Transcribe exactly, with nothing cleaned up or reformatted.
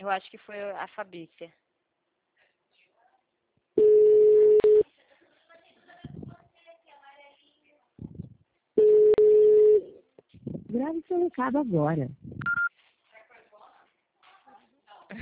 Eu acho que foi a Fabrícia. Grave seu recado agora.